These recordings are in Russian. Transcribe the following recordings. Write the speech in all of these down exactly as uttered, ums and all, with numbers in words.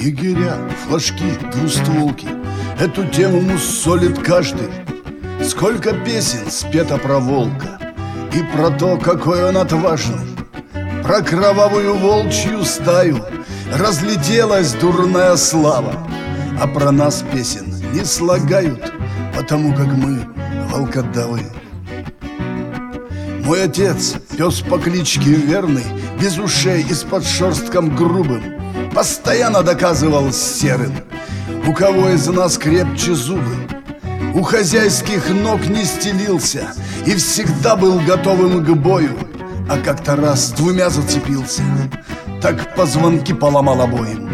Егеря, флажки, двустволки, эту тему мусолит каждый. Сколько песен спето про волка и про то, какой он отважный. Про кровавую волчью стаю разлетелась дурная слава, а про нас песен не слагают, потому как мы волкодавы. Мой отец, пес по кличке Верный, без ушей и с подшерстком грубым, постоянно доказывал серым, у кого из нас крепче зубы. У хозяйских ног не стелился и всегда был готовым к бою, а как-то раз с двумя зацепился, так позвонки поломал обоим.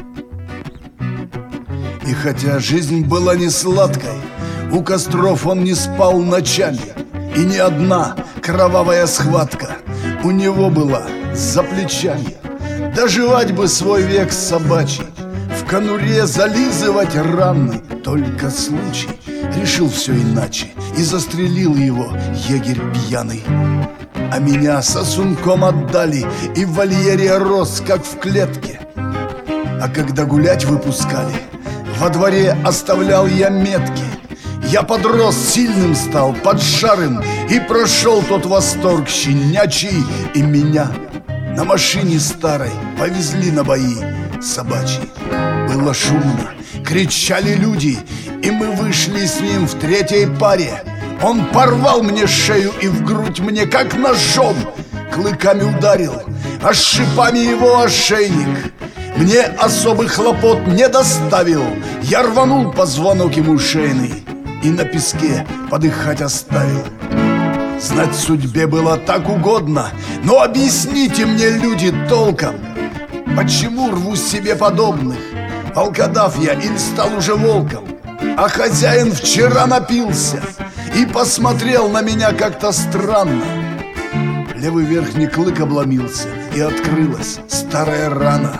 И хотя жизнь была не сладкой, у костров он не спал ночами, и ни одна кровавая схватка у него была за плечами. Доживать бы свой век собачий, в конуре зализывать раны. Только случай решил все иначе, и застрелил его егерь пьяный. А меня сосунком отдали, и в вольере рос, как в клетке. А когда гулять выпускали, во дворе оставлял я метки. Я подрос, сильным стал, поджарым, и прошел тот восторг щенячий, и меня на машине старой повезли на бои собачьи. Было шумно, кричали люди, и мы вышли с ним в третьей паре. Он порвал мне шею и в грудь мне, как ножом, клыками ударил, а с шипами его ошейник мне особых хлопот не доставил. Я рванул позвонок ему шейный и на песке подыхать оставил. Знать судьбе было так угодно, но объясните мне, люди, толком, почему рву себе подобных? Волкодав я или стал уже волком? А хозяин вчера напился и посмотрел на меня как-то странно. Левый верхний клык обломился, и открылась старая рана.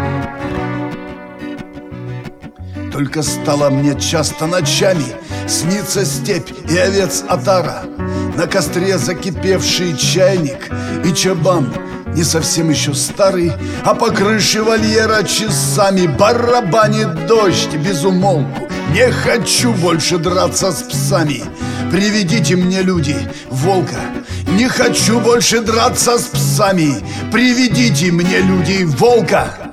Только стало мне часто ночами снится степь и овец отара, на костре закипевший чайник и чабан, не совсем еще старый, а по крыше вольера часами барабанит дождь без умолку. Не хочу больше драться с псами. Приведите мне, люди, волка. Не хочу больше драться с псами. Приведите мне, люди, волка.